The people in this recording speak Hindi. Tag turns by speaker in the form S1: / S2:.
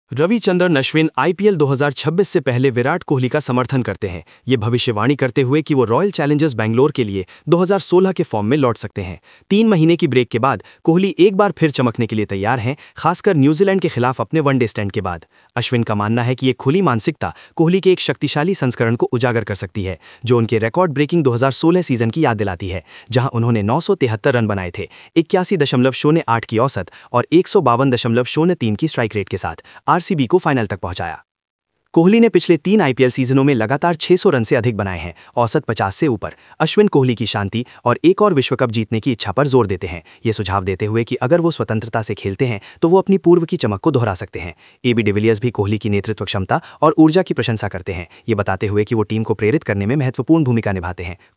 S1: रविचंद्रन अश्विन आईपीएल 2026 से पहले विराट कोहली का समर्थन करते हैं। ये भविष्यवाणी करते हुए कि वो रॉयल चैलेंजर्स बैंगलोर के लिए 2016 के फॉर्म में लौट सकते हैं। 3 महीने की ब्रेक के बाद कोहली एक बार फिर चमकने के लिए तैयार हैं, खासकर न्यूजीलैंड के खिलाफ अपने वनडे स्टैंड के बाद। अश्विन का मानना है कि ये खुली मानसिकता कोहली के एक शक्तिशाली संस्करण को उजागर कर सकती है, जो उनके रिकॉर्ड ब्रेकिंग 2016 सीजन की याद दिलाती है, जहां उन्होंने 973 रन बनाए थे, 81.08 की औसत और 152.03 की स्ट्राइक रेट के साथ आरसीबी को फाइनल तक पहुंचाया। कोहली ने पिछले 3 आईपीएल सीजनों में लगातार 600 रन से अधिक बनाए हैं, औसत 50 से ऊपर। अश्विन कोहली की शांति और एक और विश्व कप जीतने की इच्छा पर जोर देते हैं, ये सुझाव देते हुए कि अगर वो स्वतंत्रता से खेलते हैं तो वो अपनी पूर्व की चमक को दोहरा सकते हैं। एबी डिविलियर्स भी कोहली की नेतृत्व क्षमता और ऊर्जा की प्रशंसा करते हैं, ये बताते हुए कि वो टीम को प्रेरित करने में महत्वपूर्ण भूमिका निभाते हैं।